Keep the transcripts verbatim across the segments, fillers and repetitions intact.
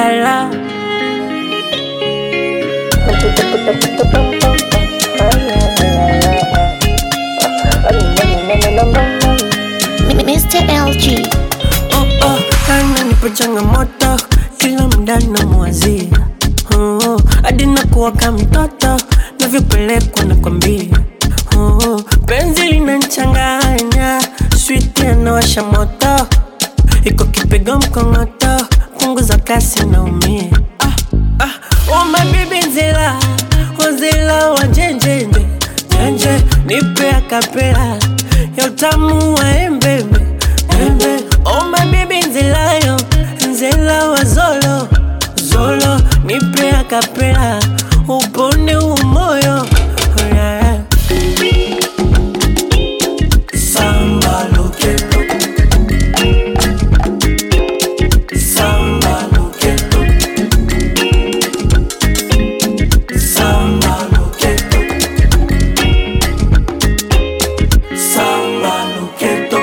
la. mister L G. Oh oh, ananipa changamoto kila muda namwazia. Oh, hadi nakuwa kama mtoto navyopelekwa nakwambia. Oh, penzi linanichanganya, sweet anawasha moto, iko kipigo mkongoto, punguza kasi naumia. Ah ah, oh my baby nzela, oh nzela wa jenjenje jenje, nipe akapela ya utamu wa embebe embebe. Oh my baby nzela yo, nzela wa zolo zolo, nipe akapela upone umoyo. Oh yeah. Samba loqueto, samba loqueto, samba loqueto, samba loqueto.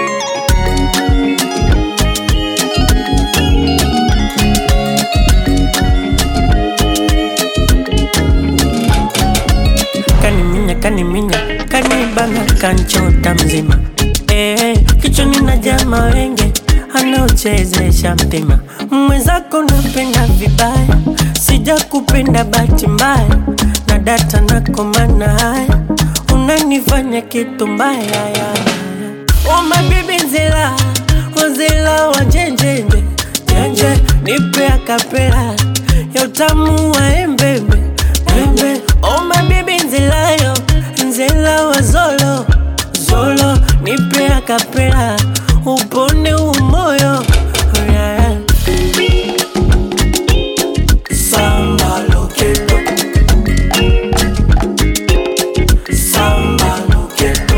Kaniminya, kaniminya, kanibana, kanchota mzima. Eh, kichwani na jama wenge anaochezesha mtima. Mwenzako napenda vibaya, sija kupenda bahati mbaya, na data na komana haya, unanifanya kitu mbaya ya. Oh my baby nzela, oh nzela wa jenjenje jenje, nipe akapela ya utamu wa embebe embebe. Oh my baby nzela yo, nzela wa zolo zolo, nipe akapela upone umoyo. Oh yeah. Samba loqueto, samba loqueto,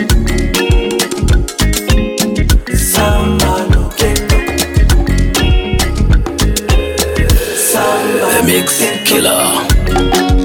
samba loqueto, samba The Mix Killer.